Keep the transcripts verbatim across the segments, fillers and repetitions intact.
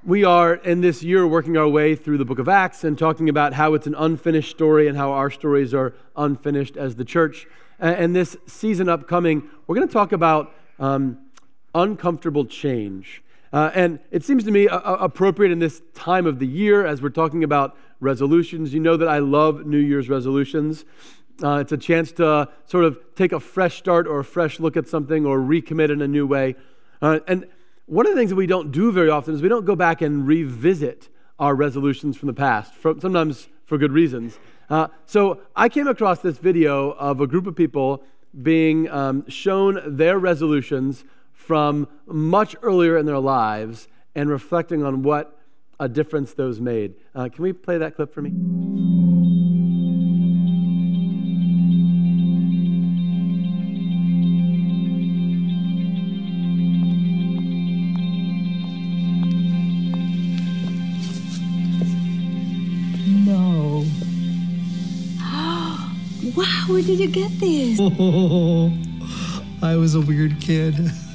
We are, in this year, working our way through the book of Acts and talking about how it's an unfinished story and how our stories are unfinished as the church. And this season upcoming, we're going to talk about um, uncomfortable change. Uh, and it seems to me uh, appropriate in this time of the year as we're talking about resolutions. You know that I love New Year's resolutions. Uh, it's a chance to sort of take a fresh start or a fresh look at something or recommit in a new way. Uh, and one of the things that we don't do very often is we don't go back and revisit our resolutions from the past, for, sometimes for good reasons. Uh, so I came across this video of a group of people being um, shown their resolutions from much earlier in their lives and reflecting on what a difference those made. Uh, can we play that clip for me? No. Wow, where did you get this? Oh, I was a weird kid.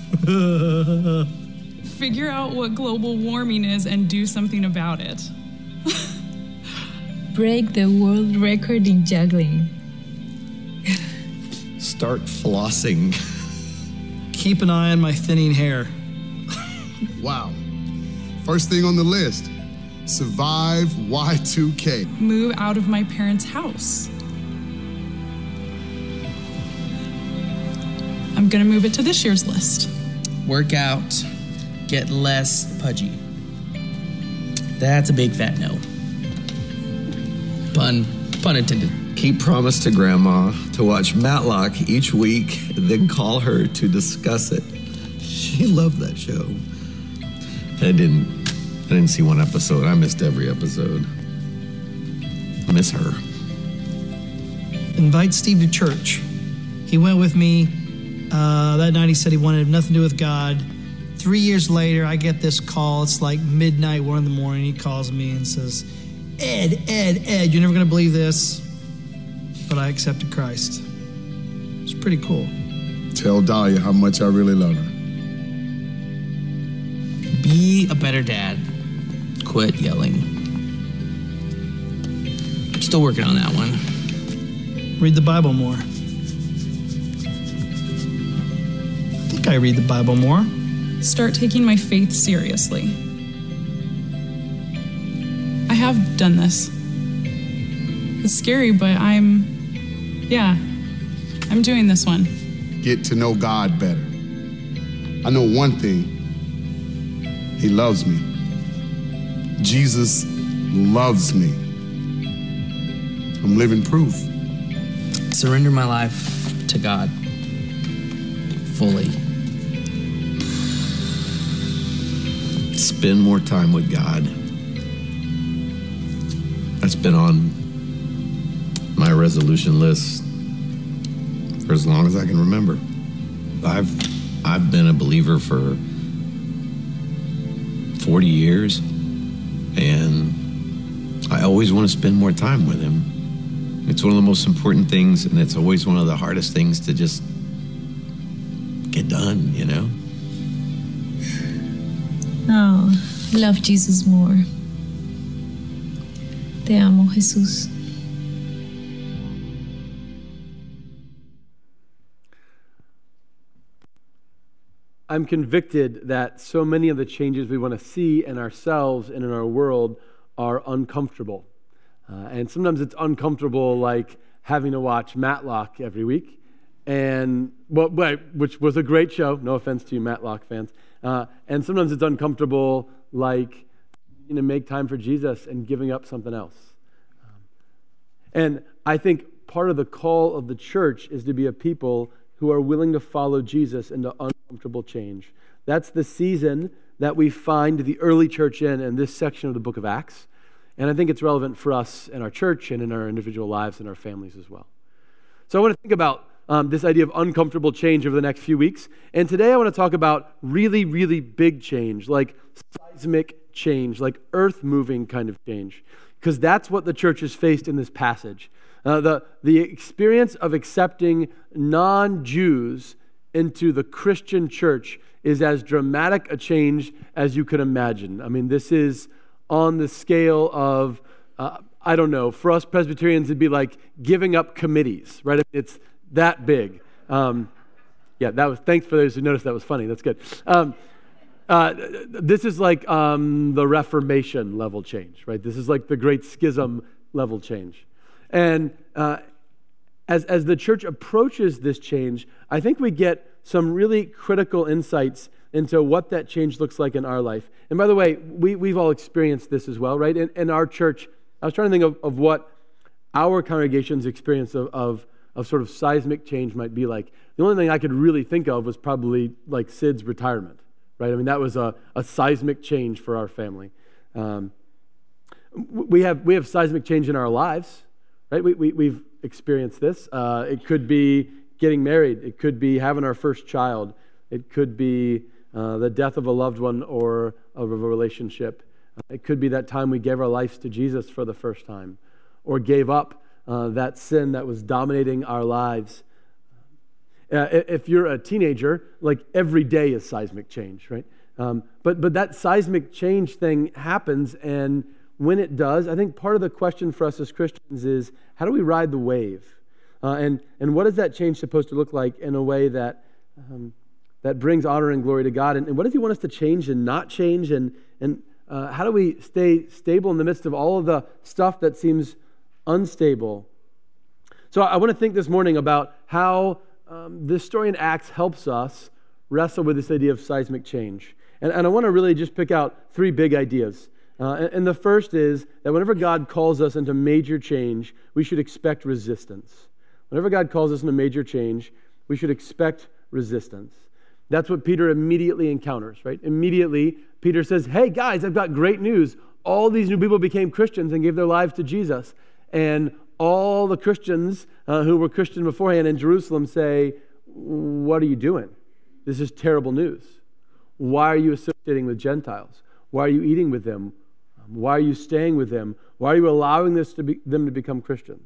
Figure out what global warming is and do something about it. Break the world record in juggling. Start flossing. Keep an eye on my thinning hair. Wow. First thing on the list, survive Y two K. Move out of my parents' house. I'm gonna move it to this year's list. Work out, get less pudgy. That's a big fat no. Pun, pun intended. Keep promise to Grandma to watch Matlock each week, then call her to discuss it. She loved that show. I didn't, I didn't see one episode. I missed every episode. I miss her. Invite Steve to church. He went with me. Uh, that night he said he wanted nothing to do with God. Three years later, I get this call. It's like midnight, one in the morning. He calls me and says, Ed, Ed, Ed, you're never going to believe this, but I accepted Christ. It's pretty cool. Tell Dahlia how much I really love her. Be a better dad. Quit yelling. I'm still working on that one. Read the Bible more. I think I read the Bible more. Start taking my faith seriously. I have done this. It's scary, but I'm, yeah, I'm doing this one. Get to know God better. I know one thing. He loves me. Jesus loves me. I'm living proof. Surrender my life to God fully. Spend more time with God. That's been on my resolution list for as long as I can remember. I've I've been a believer for forty years, and I always want to spend more time with him. It's one of the most important things, and it's always one of the hardest things to just get done, you know? Oh, love Jesus more. Te amo, Jesús. I'm convicted that so many of the changes we want to see in ourselves and in our world are uncomfortable. Uh, and sometimes it's uncomfortable, like having to watch Matlock every week, and well, which was a great show. No offense to you Matlock fans. Uh, and sometimes it's uncomfortable, like you know, make time for Jesus and giving up something else. Um, and I think part of the call of the church is to be a people who are willing to follow Jesus into uncomfortable change. That's the season that we find the early church in, in this section of the book of Acts. And I think it's relevant for us in our church and in our individual lives and our families as well. So I want to think about um, this idea of uncomfortable change over the next few weeks. And today I want to talk about really, really big change, like seismic change, like earth-moving kind of change, because that's what the church has faced in this passage. Uh, the, the experience of accepting non-Jews into the Christian church is as dramatic a change as you could imagine. I mean, this is on the scale of, uh, I don't know, for us Presbyterians, it'd be like giving up committees, right? It's that big. Um, yeah, that was, thanks for those who noticed that was funny. That's good. Um, uh, this is like um, the Reformation level change, right? This is like the Great Schism level change. And uh, as, as the church approaches this change, I think we get some really critical insights into what that change looks like in our life. And by the way, we, we've all experienced this as well, right? In, in our church, I was trying to think of, of what our congregation's experience of, of, of sort of seismic change might be like. The only thing I could really think of was probably like Sid's retirement, right? I mean, that was a, a seismic change for our family. Um, we have we have seismic change in our lives, right? We, we, we've experienced this. Uh, it could be getting married. It could be having our first child. It could be uh, the death of a loved one or of a relationship. Uh, it could be that time we gave our lives to Jesus for the first time, or gave up uh, that sin that was dominating our lives. Uh, if you're a teenager, like every day is seismic change, right? Um, but but that seismic change thing happens, and when it does, I think part of the question for us as Christians is, how do we ride the wave? Uh, and, and what is that change supposed to look like in a way that um, that brings honor and glory to God? And, and what does He want us to change and not change? And, and uh, how do we stay stable in the midst of all of the stuff that seems unstable? So I want to think this morning about how um, this story in Acts helps us wrestle with this idea of seismic change. And, and I want to really just pick out three big ideas. Uh, and, and the first is that whenever God calls us into major change, we should expect resistance. Whenever God calls us into major change, we should expect resistance. That's what Peter immediately encounters, right? Immediately, Peter says, hey, guys, I've got great news. All these new people became Christians and gave their lives to Jesus. And all the Christians uh, who were Christian beforehand in Jerusalem say, what are you doing? This is terrible news. Why are you associating with Gentiles? Why are you eating with them? Why are you staying with them? Why are you allowing this to be, them to become Christians?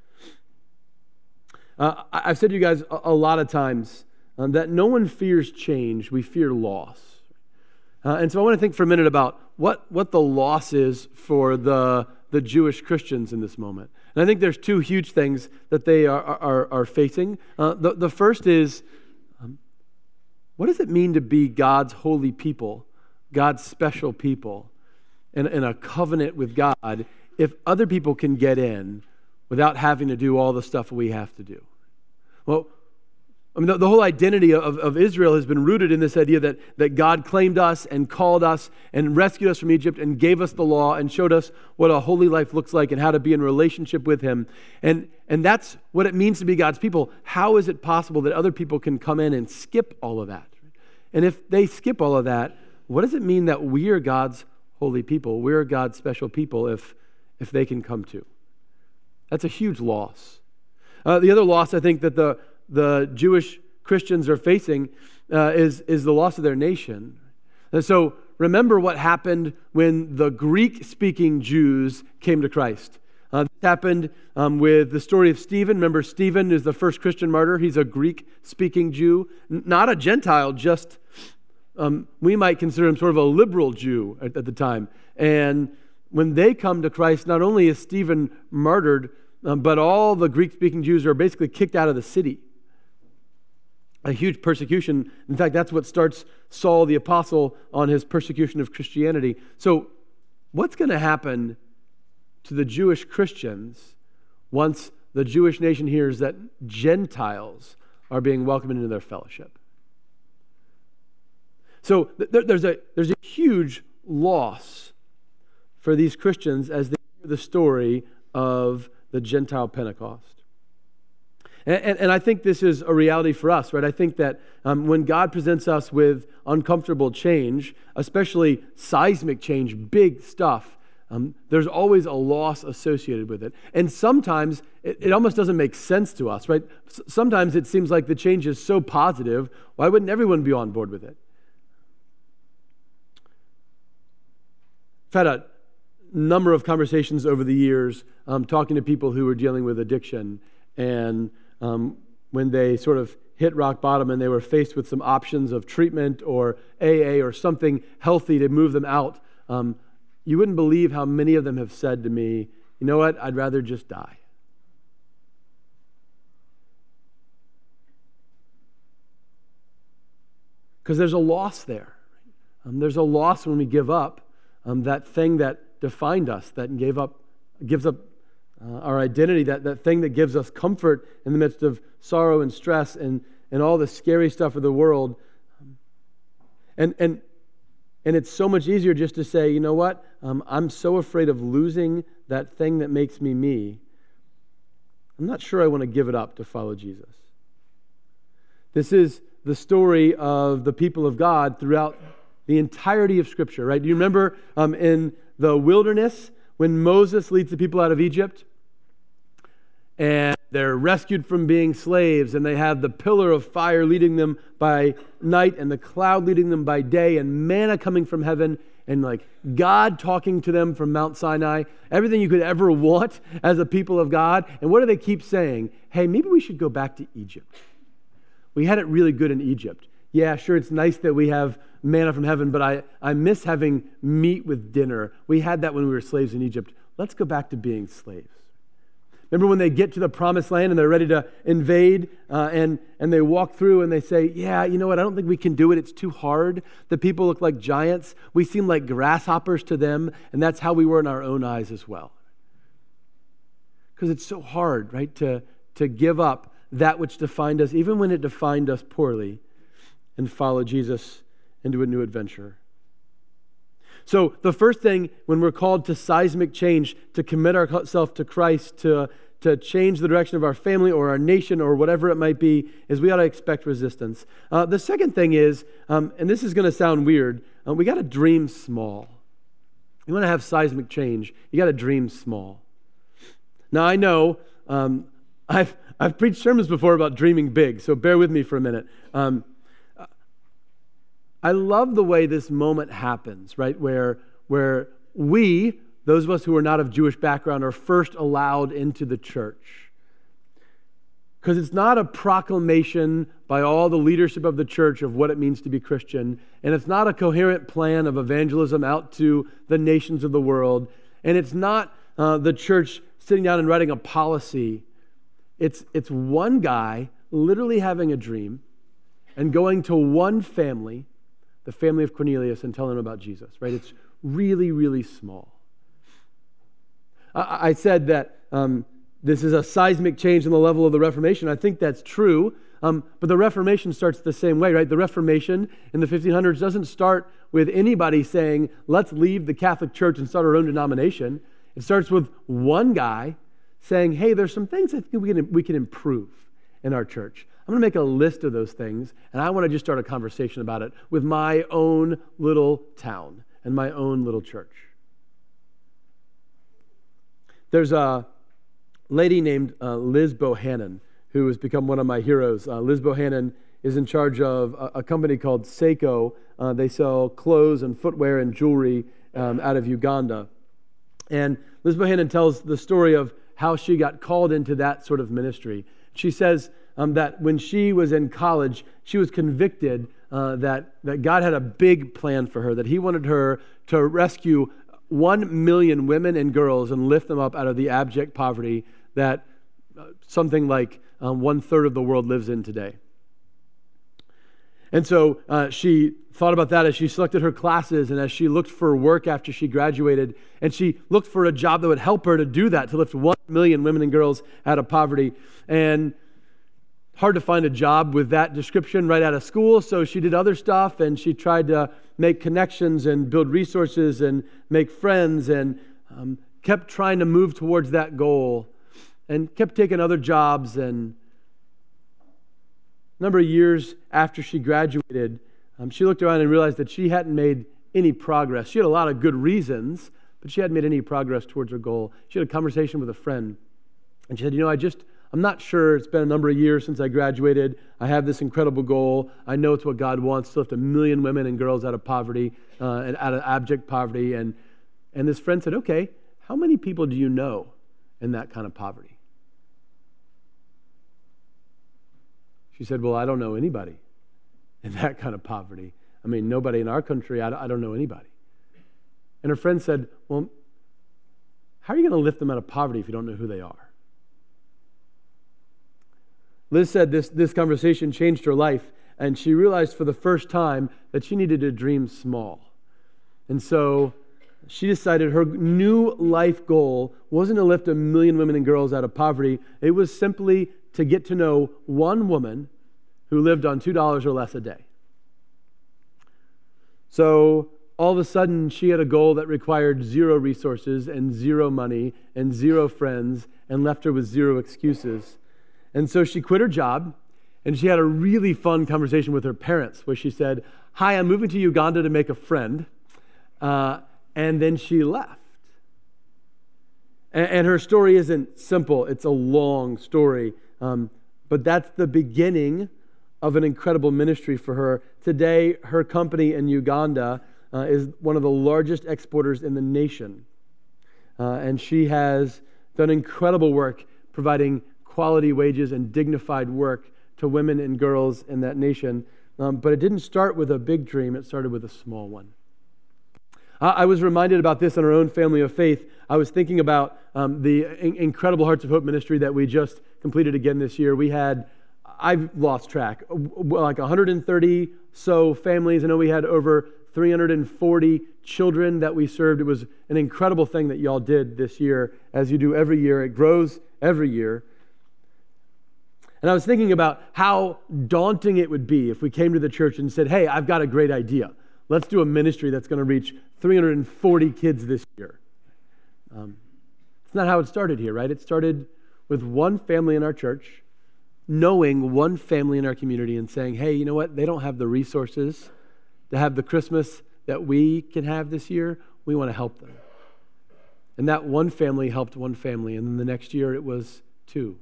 Uh, I've said to you guys a, a lot of times um, that no one fears change, we fear loss. Uh, and so I want to think for a minute about what, what the loss is for the, the Jewish Christians in this moment. And I think there's two huge things that they are, are, are facing. Uh, the, the first is, um, what does it mean to be God's holy people, God's special people, in, in a covenant with God, if other people can get in without having to do all the stuff we have to do? Well, I mean, the, the whole identity of, of Israel has been rooted in this idea that, that God claimed us and called us and rescued us from Egypt and gave us the law and showed us what a holy life looks like and how to be in relationship with Him. And, and that's what it means to be God's people. How is it possible that other people can come in and skip all of that? And if they skip all of that, what does it mean that we are God's holy people? We're God's special people if, if they can come too. That's a huge loss. Uh, the other loss I think that the, the Jewish Christians are facing uh, is, is the loss of their nation. And so remember what happened when the Greek-speaking Jews came to Christ. Uh, this happened um, with the story of Stephen. Remember, Stephen is the first Christian martyr. He's a Greek-speaking Jew, N- not a Gentile, just um, we might consider him sort of a liberal Jew at, at the time. And when they come to Christ, not only is Stephen martyred, um, but all the Greek-speaking Jews are basically kicked out of the city. A huge persecution. In fact, that's what starts Saul the Apostle on his persecution of Christianity. So what's going to happen to the Jewish Christians once the Jewish nation hears that Gentiles are being welcomed into their fellowship? So th- there's a there's a huge loss for these Christians as they hear the story of the Gentile Pentecost. And, and, and I think this is a reality for us, right? I think that um, when God presents us with uncomfortable change, especially seismic change, big stuff, Um, there's always a loss associated with it. And sometimes it, it almost doesn't make sense to us, right? S- sometimes it seems like the change is so positive, why wouldn't everyone be on board with it? I've had a number of conversations over the years um, talking to people who are dealing with addiction, and um, when they sort of hit rock bottom and they were faced with some options of treatment or A A or something healthy to move them out, um, you wouldn't believe how many of them have said to me, you know what, I'd rather just die. Because there's a loss there. Um, there's a loss when we give up um, that thing that defined us, that gave up, gives up uh, our identity, that, that thing that gives us comfort in the midst of sorrow and stress and, and all the scary stuff of the world. And, and, and it's so much easier just to say, you know what, um, I'm so afraid of losing that thing that makes me me. I'm not sure I want to give it up to follow Jesus. This is the story of the people of God throughout the entirety of Scripture, right? Do you remember um, in the wilderness when Moses leads the people out of Egypt and they're rescued from being slaves and they have the pillar of fire leading them by night and the cloud leading them by day and manna coming from heaven and like God talking to them from Mount Sinai, everything you could ever want as a people of God. And what do they keep saying? Hey, maybe we should go back to Egypt. We had it really good in Egypt. Yeah, sure, it's nice that we have manna from heaven, but I, I miss having meat with dinner. We had that when we were slaves in Egypt. Let's go back to being slaves. Remember when they get to the promised land and they're ready to invade uh, and, and they walk through and they say, yeah, you know what, I don't think we can do it. It's too hard. The people look like giants. We seem like grasshoppers to them, and that's how we were in our own eyes as well. Because it's so hard, right, to, to give up that which defined us, even when it defined us poorly, and follow Jesus into a new adventure. So the first thing when we're called to seismic change, to commit ourselves to Christ, to, to change the direction of our family or our nation or whatever it might be, is we ought to expect resistance. Uh, the second thing is, um, and this is going to sound weird, uh, we got to dream small. You want to have seismic change, you got to dream small. Now I know um, I've I've preached sermons before about dreaming big, so bear with me for a minute. Um, I love the way this moment happens, right? Where, where we, those of us who are not of Jewish background, are first allowed into the church. Because it's not a proclamation by all the leadership of the church of what it means to be Christian, and it's not a coherent plan of evangelism out to the nations of the world, and it's not uh, the church sitting down and writing a policy. It's, it's one guy literally having a dream and going to one family, the family of Cornelius, and telling them about Jesus, right? It's really, really small. I, I said that um, this is a seismic change in the level of the Reformation. I think that's true, um, but the Reformation starts the same way, right? The Reformation in the fifteen hundreds doesn't start with anybody saying, let's leave the Catholic Church and start our own denomination. It starts with one guy saying, hey, there's some things I think we can, we can improve in our church. I'm going to make a list of those things, and I want to just start a conversation about it with my own little town and my own little church. There's a lady named uh, Liz Bohannon who has become one of my heroes. Uh, Liz Bohannon is in charge of a, a company called Seiko. Uh, they sell clothes and footwear and jewelry um, out of Uganda. And Liz Bohannon tells the story of how she got called into that sort of ministry. She says um, that when she was in college, she was convicted uh, that, that God had a big plan for her, that he wanted her to rescue one million women and girls and lift them up out of the abject poverty that uh, something like um, one-third of the world lives in today. And so uh, she thought about that as she selected her classes and as she looked for work after she graduated, and she looked for a job that would help her to do that, to lift one million women and girls out of poverty. And hard to find a job with that description right out of school, so she did other stuff, and she tried to make connections and build resources and make friends, and um, kept trying to move towards that goal, and kept taking other jobs. And a number of years after she graduated, um, she looked around and realized that she hadn't made any progress. She had a lot of good reasons, but she hadn't made any progress towards her goal. She had a conversation with a friend, and she said, you know, I just, I'm not sure. It's been a number of years since I graduated. I have this incredible goal. I know it's what God wants, to lift a million women and girls out of poverty, uh, and out of abject poverty. And, and this friend said, okay, how many people do you know in that kind of poverty? She said, well, I don't know anybody in that kind of poverty. I mean, nobody in our country, I don't know anybody. And her friend said, well, how are you going to lift them out of poverty if you don't know who they are? Liz said this, this conversation changed her life, and she realized for the first time that she needed to dream small. And so she decided her new life goal wasn't to lift a million women and girls out of poverty. It was simply to get to know one woman who lived on two dollars or less a day. So all of a sudden, she had a goal that required zero resources and zero money and zero friends and left her with zero excuses. And so she quit her job, and she had a really fun conversation with her parents where she said, hi, I'm moving to Uganda to make a friend. Uh, and then she left. And, and her story isn't simple. It's a long story. Um, but that's the beginning of an incredible ministry for her. Today, her company in Uganda uh, is one of the largest exporters in the nation. Uh, and she has done incredible work providing quality wages and dignified work to women and girls in that nation. Um, but it didn't start with a big dream. It started with a small one. Uh, I was reminded about this in our own family of faith. I was thinking about um, the in- incredible Hearts of Hope ministry that we just completed again this year. We had, I've lost track, like one hundred thirty so families. I know we had over three hundred forty children that we served. It was an incredible thing that y'all did this year, as you do every year. It grows every year. And I was thinking about how daunting it would be if we came to the church and said, hey, I've got a great idea. Let's do a ministry that's going to reach three hundred forty kids this year. Um, it's not how it started here, right? It started with one family in our church, knowing one family in our community and saying, hey, you know what? They don't have the resources to have the Christmas that we can have this year. We want to help them. And that one family helped one family, and then the next year it was two.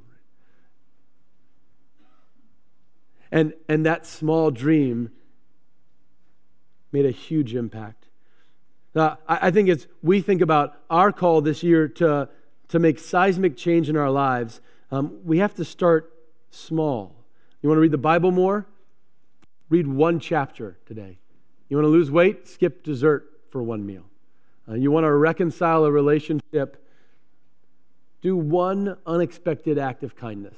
And, and that small dream made a huge impact. Uh, I, I think it's, we think about our call this year to, to make seismic change in our lives. Um, we have to start small. You want to read the Bible more? Read one chapter today. You want to lose weight? Skip dessert for one meal. Uh, you want to reconcile a relationship? Do one unexpected act of kindness.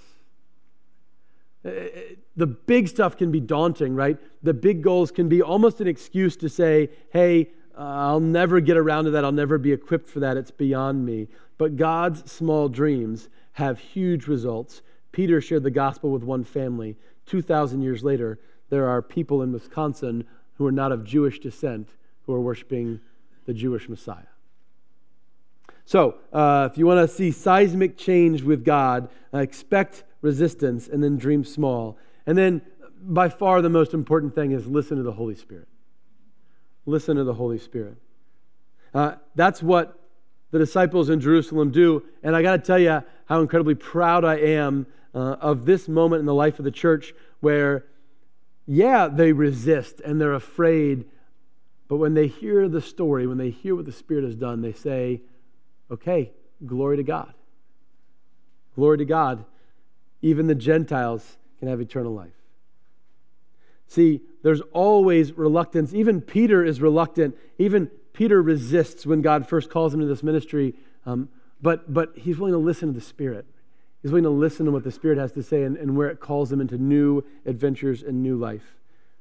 The big stuff can be daunting, right? The big goals can be almost an excuse to say, hey, uh, I'll never get around to that. I'll never be equipped for that. It's beyond me. But God's small dreams have huge results. Peter shared the gospel with one family. two thousand years later, there are people in Wisconsin who are not of Jewish descent who are worshiping the Jewish Messiah. So, uh, if you want to see seismic change with God, uh, expect resistance, and then dream small. And then, by far, the most important thing is listen to the Holy Spirit. Listen to the Holy Spirit. Uh, that's what the disciples in Jerusalem do. And I got to tell you how incredibly proud I am uh, of this moment in the life of the church where, yeah, they resist and they're afraid. But when they hear the story, when they hear what the Spirit has done, they say, okay, glory to God. Glory to God. Even the Gentiles can have eternal life. See, there's always reluctance. Even Peter is reluctant. Even Peter resists when God first calls him to this ministry. Um, but, but he's willing to listen to the Spirit. He's willing to listen to what the Spirit has to say and, and where it calls him into new adventures and new life.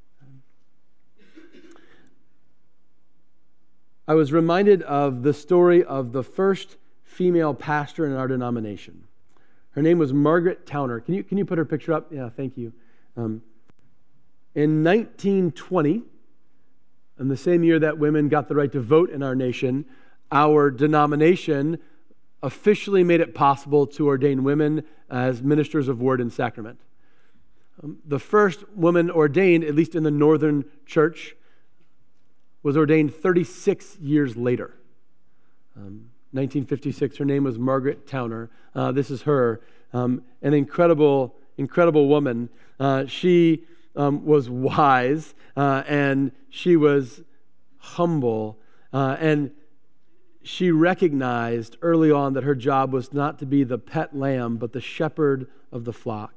I was reminded of the story of the first female pastor in our denomination. Her name was Margaret Towner. Can you, can you put her picture up? Yeah, thank you. Um, in nineteen twenty, in the same year that women got the right to vote in our nation, our denomination officially made it possible to ordain women as ministers of word and sacrament. Um, the first woman ordained, at least in the northern church, was ordained thirty-six years later. Um, nineteen fifty-six, her name was Margaret Towner. Uh, this is her, um, an incredible, incredible woman. Uh, she um, was wise uh, and she was humble uh, and she recognized early on that her job was not to be the pet lamb, but the shepherd of the flock.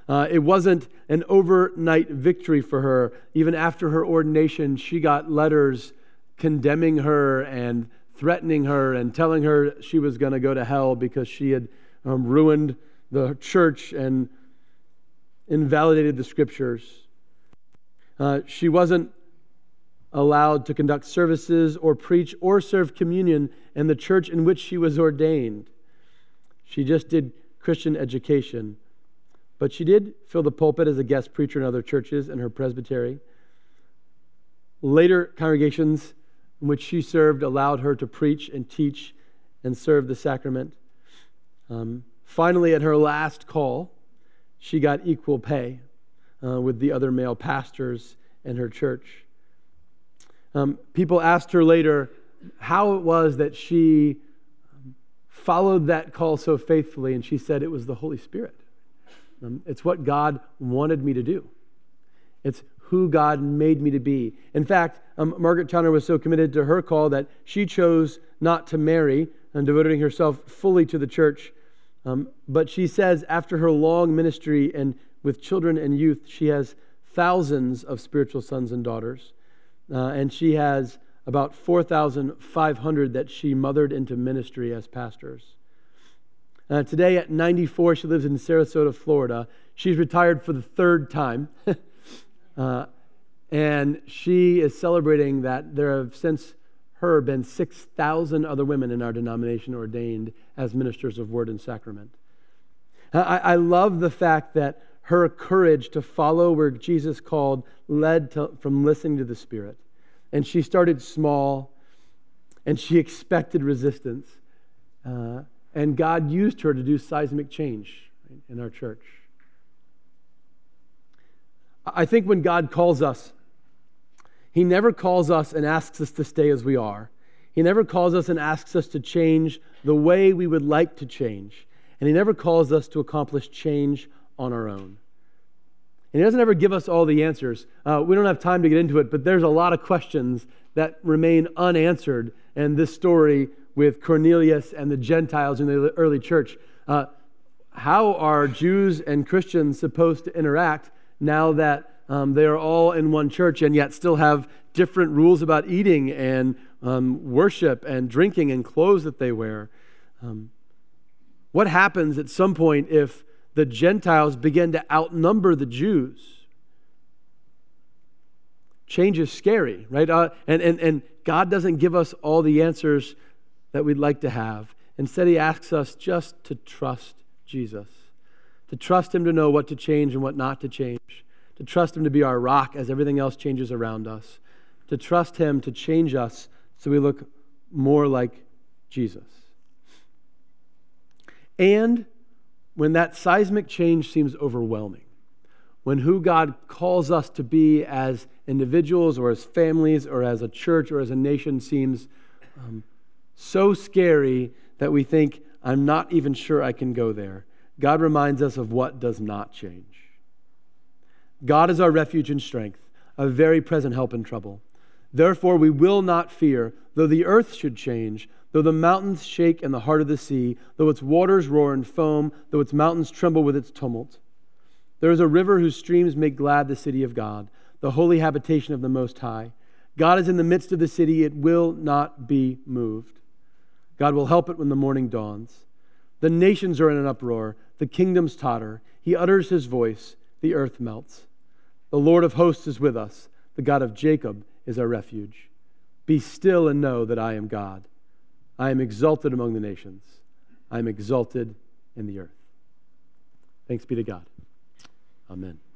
Uh, it wasn't an overnight victory for her. Even after her ordination, she got letters condemning her and threatening her and telling her she was going to go to hell because she had um, ruined the church and invalidated the scriptures. Uh, she wasn't allowed to conduct services or preach or serve communion in the church in which she was ordained. She just did Christian education. But she did fill the pulpit as a guest preacher in other churches in her presbytery. Later congregations in which she served allowed her to preach and teach and serve the sacrament. Um, finally, at her last call, she got equal pay uh, with the other male pastors in her church. Um, people asked her later how it was that she followed that call so faithfully, and she said it was the Holy Spirit. Um, it's what God wanted me to do. It's who God made me to be. In fact, um, Margaret Chandler was so committed to her call that she chose not to marry and devoting herself fully to the church. Um, but she says after her long ministry and with children and youth, she has thousands of spiritual sons and daughters. Uh, and she has about four thousand five hundred that she mothered into ministry as pastors. Uh, today at ninety-four, she lives in Sarasota, Florida. She's retired for the third time. uh, and she is celebrating that there have since her been six thousand other women in our denomination ordained as ministers of word and sacrament. Uh, I, I love the fact that her courage to follow where Jesus called led to, from listening to the Spirit. And she started small, and she expected resistance. Uh, and God used her to do seismic change right, in our church. I think when God calls us, He never calls us and asks us to stay as we are. He never calls us and asks us to change the way we would like to change. And He never calls us to accomplish change on our own. And He doesn't ever give us all the answers. Uh, we don't have time to get into it, but there's a lot of questions that remain unanswered in this story with Cornelius and the Gentiles in the early church. Uh, how are Jews and Christians supposed to interact now that um, they are all in one church and yet still have different rules about eating and um, worship and drinking and clothes that they wear? Um, what happens at some point if the Gentiles begin to outnumber the Jews? Change is scary, right? Uh, and, and, and God doesn't give us all the answers that we'd like to have. Instead, He asks us just to trust Jesus, to trust Him to know what to change and what not to change, to trust Him to be our rock as everything else changes around us, to trust Him to change us so we look more like Jesus. And when that seismic change seems overwhelming, when who God calls us to be as individuals or as families or as a church or as a nation seems um, so scary that we think, I'm not even sure I can go there, God reminds us of what does not change. God is our refuge and strength, a very present help in trouble. Therefore we will not fear, though the earth should change, though the mountains shake in the heart of the sea, though its waters roar and foam, though its mountains tremble with its tumult. There is a river whose streams make glad the city of God, the holy habitation of the Most High. God is in the midst of the city, it will not be moved. God will help it when the morning dawns. The nations are in an uproar, the kingdoms totter. He utters His voice, the earth melts. The Lord of hosts is with us, the God of Jacob is our refuge. Be still and know that I am God. I am exalted among the nations. I am exalted in the earth. Thanks be to God. Amen.